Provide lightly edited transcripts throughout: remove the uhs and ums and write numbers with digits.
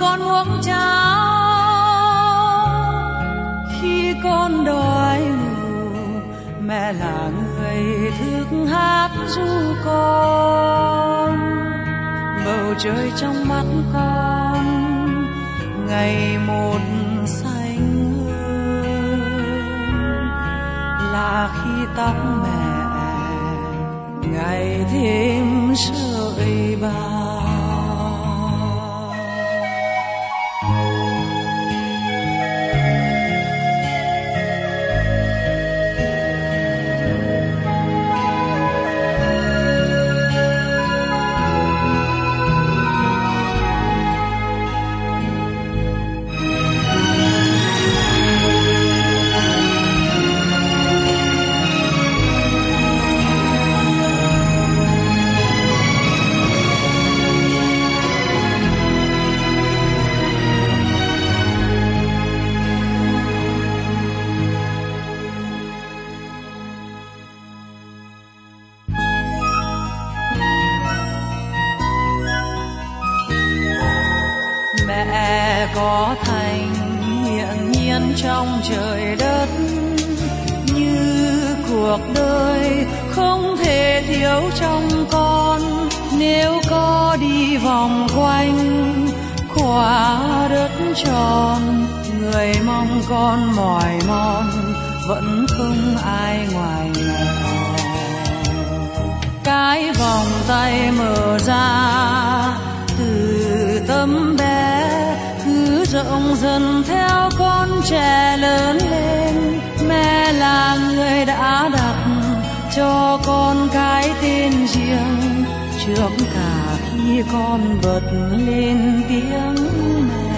con uống cháo. Khi con đói ngủ, mẹ là người thức hát ru con. Bầu trời trong mắt con ngày một xanh hơn, là khi tóc mẹ ngày thêm sợi bạc. Mẹ có thành hiện nhiên trong trời đất, như cuộc đời không thể thiếu trong con. Nếu có đi vòng quanh quả đất tròn, người mong con mỏi mòn vẫn không ai ngoài mẹ. Cái vòng tay mở ra từ tấm bé, cứ rộng dần theo con trẻ lớn lên. Mẹ là người đã đặt cho con cái tên riêng, trước cả khi con bật lên tiếng mẹ.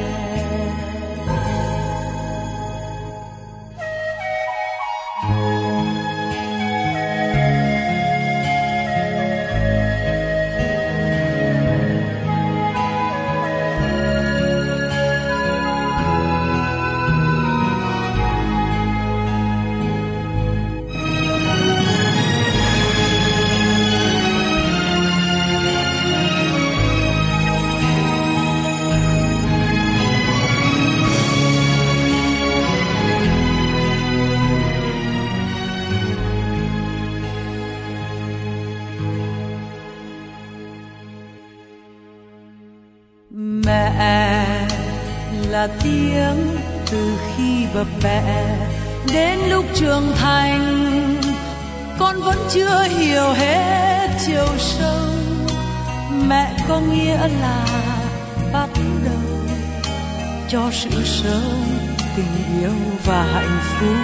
Mẹ là tiếng từ khi bập bẹ đến lúc trưởng thành, con vẫn chưa hiểu hết chiều sâu. Mẹ có nghĩa là bắt đầu cho sự sống, tình yêu và hạnh phúc.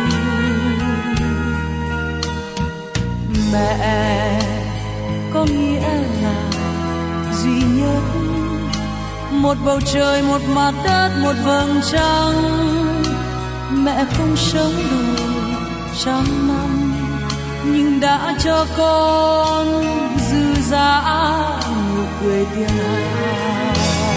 Mẹ có nghĩa là duy nhất, một bầu trời, một mặt đất, một vầng trăng. Mẹ không sống đủ trăm năm, nhưng đã cho con dư dả nụ cười tiền hào.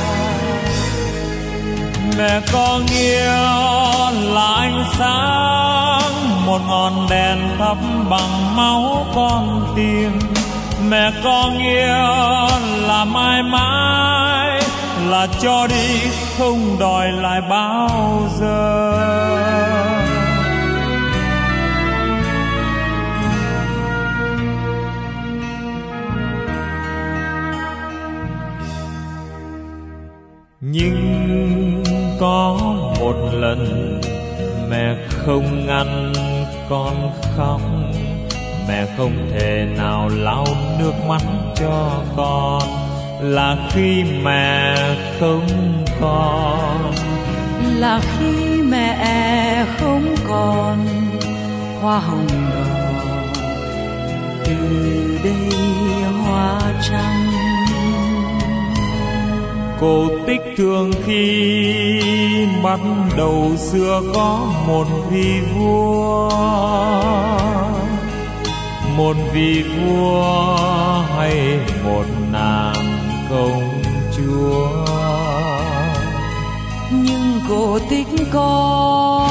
Mẹ có nghĩa là ánh sáng, một ngọn đèn thắp bằng máu con tim. Mẹ có nghĩa là mãi mãi, là cho đi không đòi lại bao giờ. Nhưng có một lần mẹ không ngăn con khóc, mẹ không thể nào lau nước mắt cho con, là khi mẹ không còn, là khi mẹ không còn hoa hồng đỏ, từ đây hoa trắng. Cổ tích thường khi bắt đầu xưa có một vị vua, một vị vua hay một nàng công chúa. Nhưng cổ tích con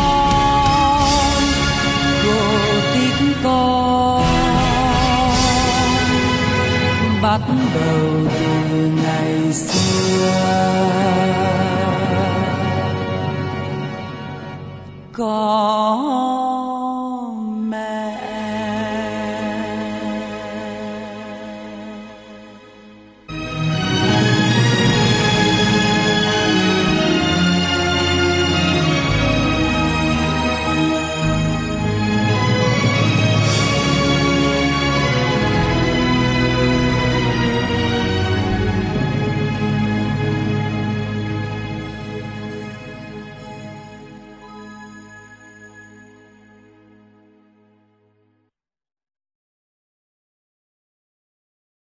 bắt đầu từ ngày xưa. có